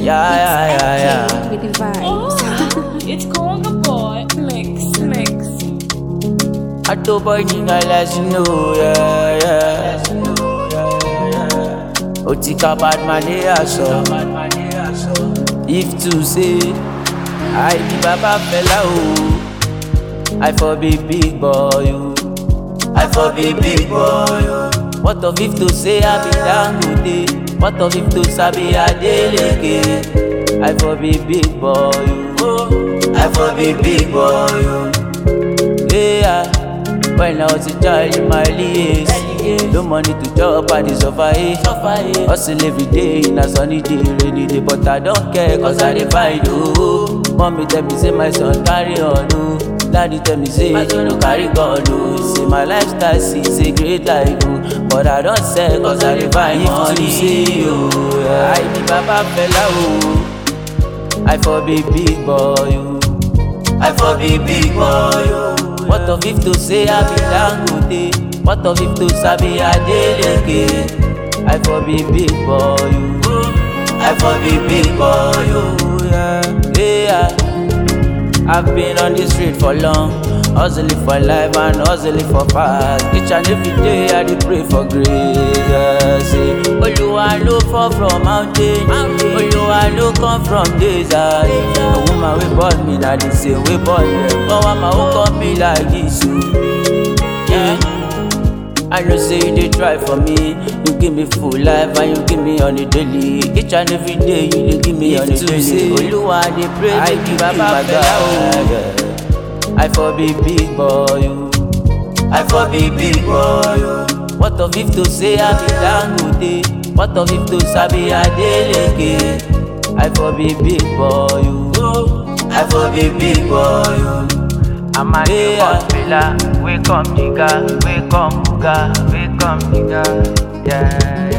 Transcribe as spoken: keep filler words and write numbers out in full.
Yeah, yeah, yeah, yeah. With the vibes. Oh, it's Conga Boy. Mix, mix. I do boy nigga let you know, yeah, yeah. Otika bad man here so. If to say I be baba fella oh, I for be big boy oh, I for be big boy oh. What of if to say I be Dangote? What of if to sabi Adeleke? I for be big boy oh, I for be big boy oh. Yeah, when I was a child in my years, no money to chop, I dey suffer eh. Hustle every day in a sunny day, rainy day, but I don't care cause I dey find oh. Mommy tell me say my son carry on oh, daddy tell me say my son no carry gun oh. Say my lifestyle is a great life oh, but I don't sell cause I dey find money say oh. Yeah, I be baba fella oh, I for be big boy oh, I for be big boy oh. What of if to say I be Dangote? What of if to sabi Adeleke? I for be big boy oh, I for be big boy oh, yeah, yeah. I've been on the street for long, hustling for life and hustling for fast. Each and every day I dey pray for grace. Yeah, say, Oluwa no fall from mountain, Oluwa no come from desert. The woman we born me na the same way born them, but why my own come be like this? So, yeah. I know say you dey try for me, you give me full life and you give me on the daily. Each and every day you dey give me on the daily. Oluwa dey pray I give baba fella oh, I for be big boy oh, I for be big boy oh. What of if to say I be Dangote? What of if to sabi Adeleke? I for be big boy oh, I for be big boy oh. I'm a new fella, we come nigga, we come buga, we come nigga, yeah.